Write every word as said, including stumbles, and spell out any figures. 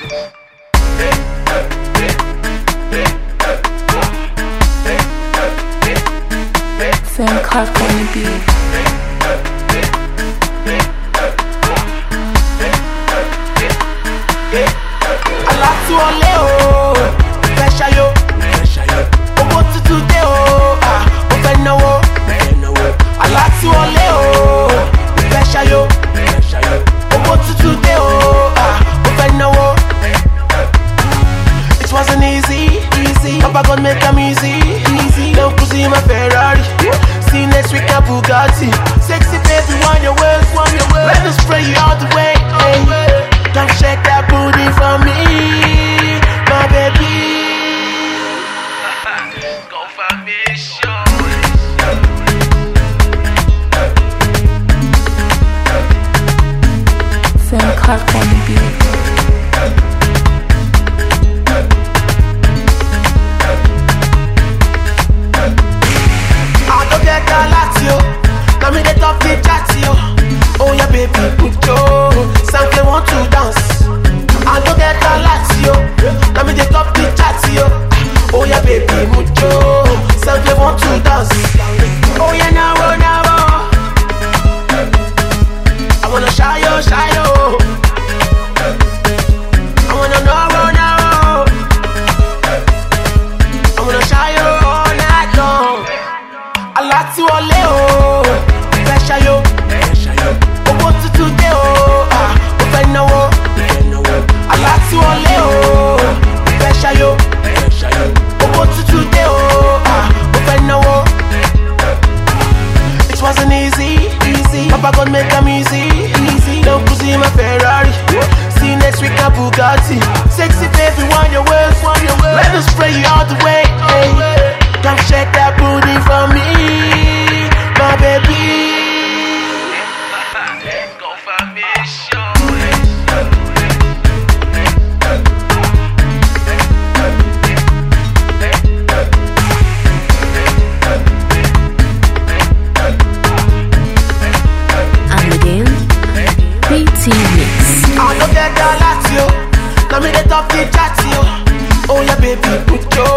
Frank Clark on the beat. Alatu ole o, fẹ́ ṣayọ̀, owó tuntun dé o, ó fẹ́ náwó. Alatu ole o, fẹ́ ṣayọ̀, owó tuntun dé o, ó fẹ́ náwó. It wasn't easy, easy. Papa God make am easy, easy. Now cruise in my Ferrari, see next week a Bugatti. Sexy baby, want your ways, want your ways. Let us spray you all the way. Hey. Come shake that booty for me, my baby. Confirmation. Frank Clark on the beat. I don't get galatio, now me get off the chatio. Oh yeah, baby, put your sample want to dance. I don't get galatio, now me get off the chatio. Oh yeah, baby, put your sample want to dance. Oh yeah, now, oh now, oh. I wanna shy yo, shy yo. I wanna know, oh now, oh. I wanna shy yo all night long. Alatu ole o, fẹ́ ṣayọ̀, owó tuntun dé o, ó fẹ́ náwó. Alatu ole o, fẹ́ ṣayọ̀, owó tuntun dé o, ó fẹ́ náwó. It wasn't easy, easy. Papa God make am easy, easy. Now cruise in my Ferrari, see next week a Bugatti. Sexy baby, want your ways, want your ways. Let us spray you all the way. Hey. Come shake that booty for me, my baby. Confirmation. And again, P T Mix. I don't get galatio, now me get off the chatio. Oh yeah, baby, put your